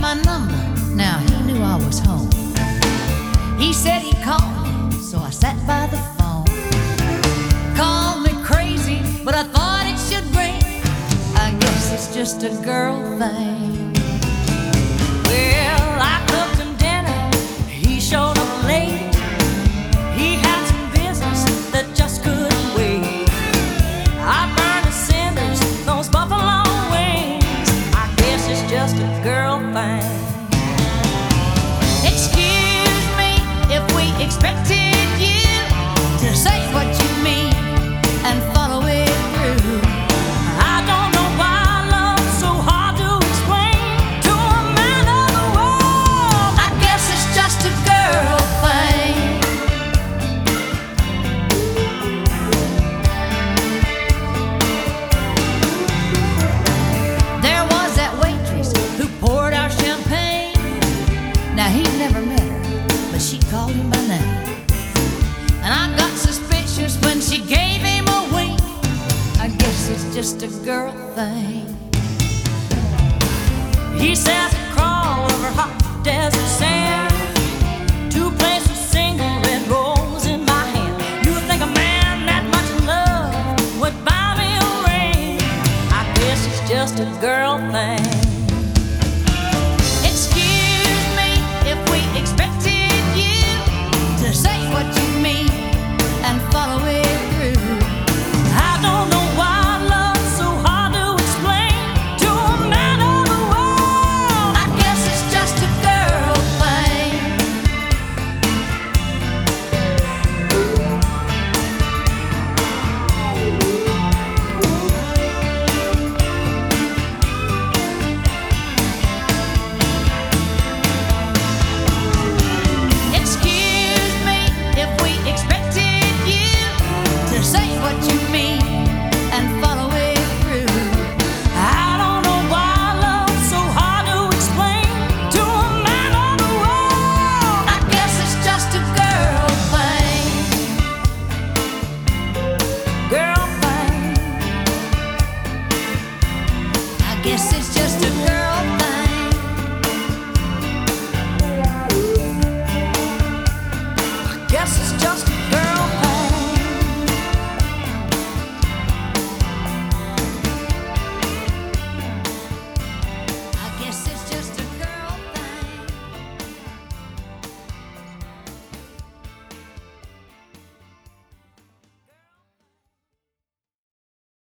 my number, now he knew I was home. He said he'd call me, so I sat by the phone. Called me crazy, but I thought it should ring. I guess it's just a girl thing. Well, I cooked him dinner, he showed up late. He had some business that just couldn't wait. I burned the cinders, those buffalo wings. I guess it's just a girl thing. Excuse me if we expected you to say what you mean and follow it through. I don't know why love's so hard to explain to a man of the world. I guess it's just a girl thing. There was that waitress who poured our champagne. Now he'd never met her, but she called him by name. And I got suspicious when she gave him a wink. I guess it's just a girl thing. He says I crawl over hot desert sand to place a single red rose in my hand. You would think a man that much in love would buy me a ring. I guess it's just a girl thing. Excuse me if we expected you to say what you mean and follow it through. I don't know why love's so hard to explain to a man of the world. I guess it's just a girl thing. Excuse me if we expected you to say what you mean and follow it through. I don't know why love's so hard to explain to a man of the world. I guess it's just a girl thing. Girl thing. I guess it's just a girl thing. I guess it's just